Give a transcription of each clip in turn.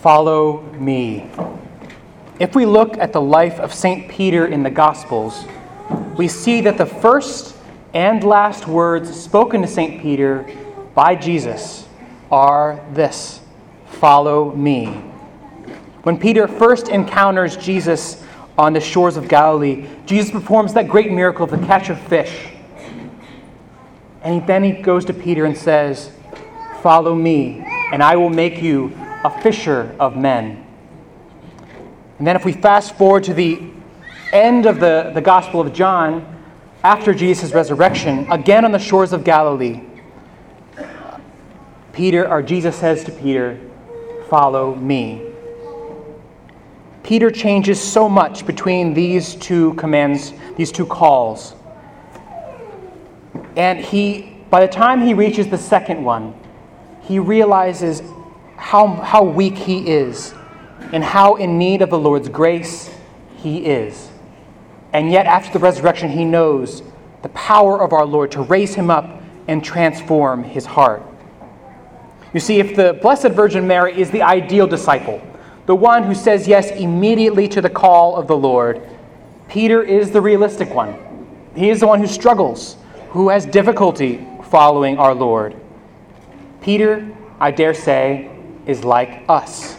follow me. If we look at the life of St. Peter in the Gospels, we see that the first and last words spoken to St. Peter by Jesus are this: follow me. When Peter first encounters Jesus on the shores of Galilee, Jesus performs that great miracle of the catch of fish. And then he goes to Peter and says, follow me, and I will make you a fisher of men. And then if we fast forward to the end of the Gospel of John, after Jesus' resurrection, again on the shores of Galilee, Jesus says to Peter, follow me. Peter changes so much between these two commands, these two calls. And by the time he reaches the second one, he realizes how weak he is and how in need of the Lord's grace he is. And yet after the resurrection, he knows the power of our Lord to raise him up and transform his heart. You see, if the Blessed Virgin Mary is the ideal disciple, the one who says yes immediately to the call of the Lord, Peter is the realistic one. He is the one who struggles, who has difficulty following our Lord. Peter, I dare say, is like us.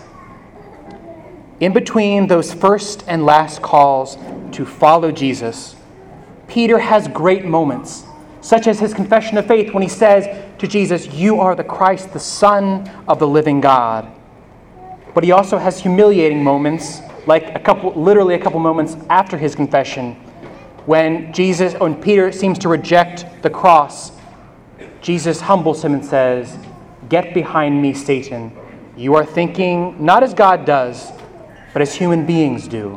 In between those first and last calls to follow Jesus, Peter has great moments, such as his confession of faith when he says to Jesus, you are the Christ, the Son of the living God. But he also has humiliating moments, literally a couple moments after his confession, when Peter seems to reject the cross. Jesus humbles him and says, get behind me, Satan. You are thinking not as God does, but as human beings do.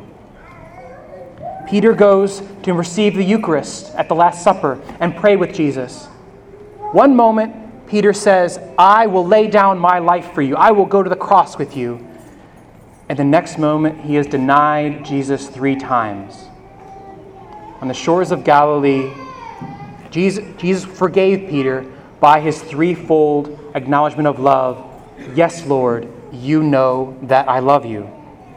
Peter goes to receive the Eucharist at the Last Supper and pray with Jesus. One moment, Peter says, I will lay down my life for you. I will go to the cross with you. And the next moment, he has denied Jesus 3 times. On the shores of Galilee, Jesus forgave Peter by his threefold acknowledgement of love. Yes, Lord, you know that I love you.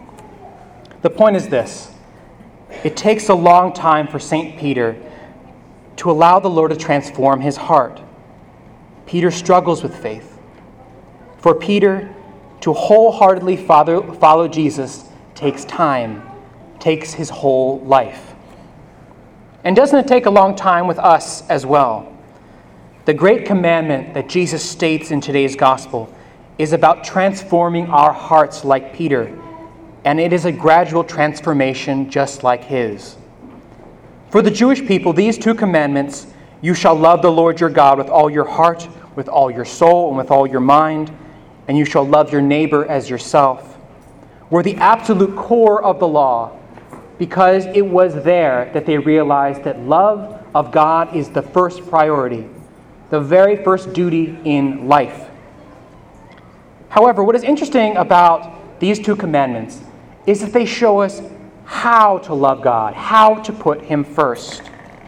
The point is this: it takes a long time for St. Peter to allow the Lord to transform his heart. Peter struggles with faith. For Peter to wholeheartedly follow Jesus takes time, takes his whole life. And doesn't it take a long time with us as well? The great commandment that Jesus states in today's gospel is about transforming our hearts like Peter, and it is a gradual transformation just like his. For the Jewish people, these 2 commandments, you shall love the Lord your God with all your heart, with all your soul, and with all your mind, and you shall love your neighbor as yourself, were the absolute core of the law, because it was there that they realized that love of God is the first priority, the very first duty in life. However, what is interesting about these 2 commandments is that they show us how to love God, how to put him first.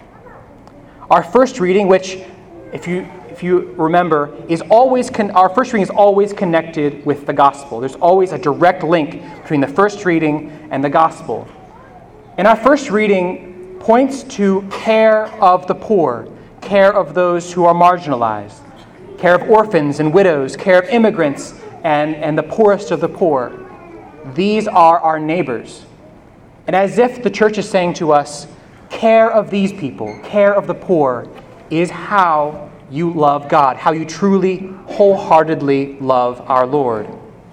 Our first reading, which, if you remember, our first reading is always connected with the gospel. There's always a direct link between the first reading and the gospel. And our first reading points to care of the poor, care of those who are marginalized, care of orphans and widows, care of immigrants and the poorest of the poor. These are our neighbors. And as if the church is saying to us, care of these people, care of the poor, is how you love God, how you truly, wholeheartedly love our Lord.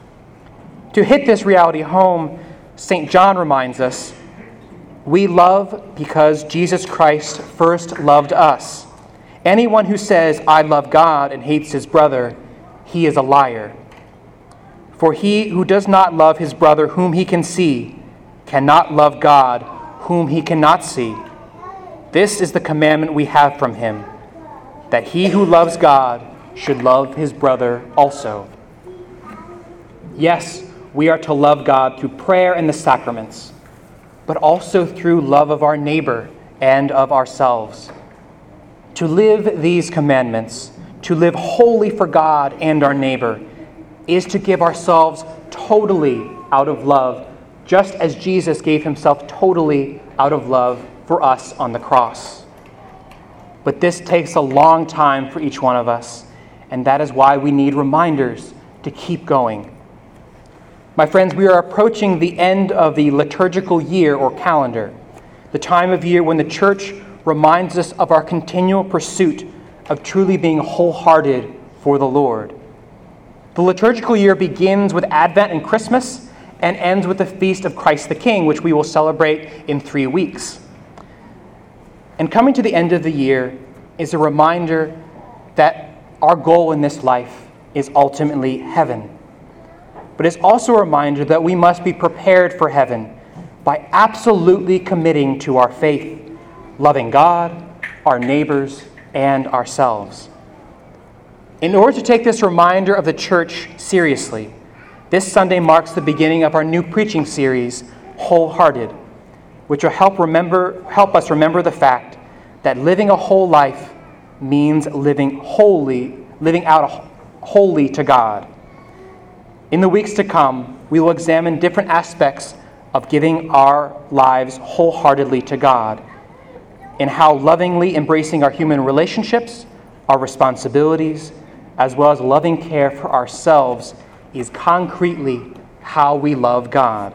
To hit this reality home, St. John reminds us, we love because Jesus Christ first loved us. Anyone who says, I love God and hates his brother, he is a liar. For he who does not love his brother whom he can see cannot love God whom he cannot see. This is the commandment we have from him, that he who loves God should love his brother also. Yes, we are to love God through prayer and the sacraments, but also through love of our neighbor and of ourselves. To live these commandments, to live wholly for God and our neighbor, is to give ourselves totally out of love, just as Jesus gave himself totally out of love for us on the cross. But this takes a long time for each one of us, and that is why we need reminders to keep going. My friends, we are approaching the end of the liturgical year or calendar, the time of year when the church reminds us of our continual pursuit of truly being wholehearted for the Lord. The liturgical year begins with Advent and Christmas and ends with the Feast of Christ the King, which we will celebrate in 3 weeks. And coming to the end of the year is a reminder that our goal in this life is ultimately heaven. But it's also a reminder that we must be prepared for heaven by absolutely committing to our faith, loving God, our neighbors, and ourselves. In order to take this reminder of the church seriously, this Sunday marks the beginning of our new preaching series, Wholehearted, which will help us remember the fact that living a whole life means living out wholly to God. In the weeks to come, we will examine different aspects of giving our lives wholeheartedly to God, and how lovingly embracing our human relationships, our responsibilities, as well as loving care for ourselves is concretely how we love God.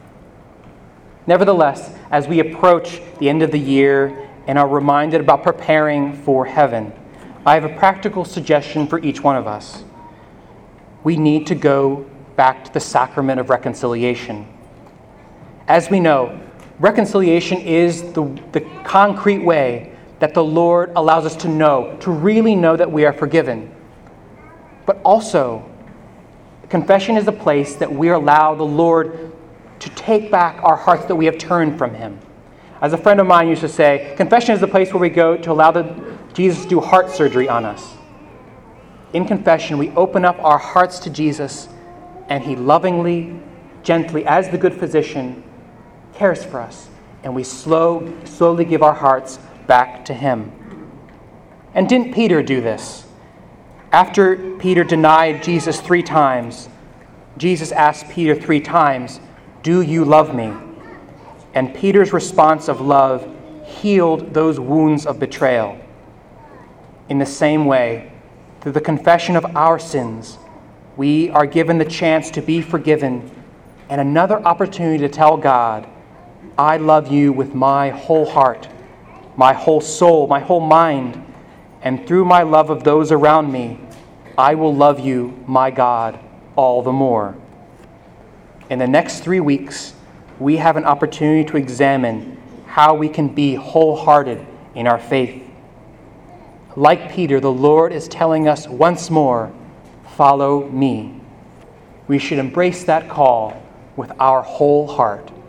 Nevertheless, as we approach the end of the year and are reminded about preparing for heaven, I have a practical suggestion for each one of us. We need to go back to the sacrament of reconciliation. As we know, reconciliation is the concrete way that the Lord allows us to really know that we are forgiven. But also, confession is a place that we allow the Lord to take back our hearts that we have turned from him. As a friend of mine used to say, confession is the place where we go to allow Jesus to do heart surgery on us. In confession, we open up our hearts to Jesus, and he lovingly, gently, as the good physician, cares for us, and we slowly give our hearts back to him. And didn't Peter do this? After Peter denied Jesus 3 times, Jesus asked Peter 3 times, "Do you love me?" And Peter's response of love healed those wounds of betrayal. In the same way, through the confession of our sins, we are given the chance to be forgiven and another opportunity to tell God, "I love you with my whole heart, my whole soul, my whole mind, and through my love of those around me, I will love you, my God, all the more." In the next 3 weeks, we have an opportunity to examine how we can be wholehearted in our faith. Like Peter, the Lord is telling us once more, "Follow me." We should embrace that call with our whole heart.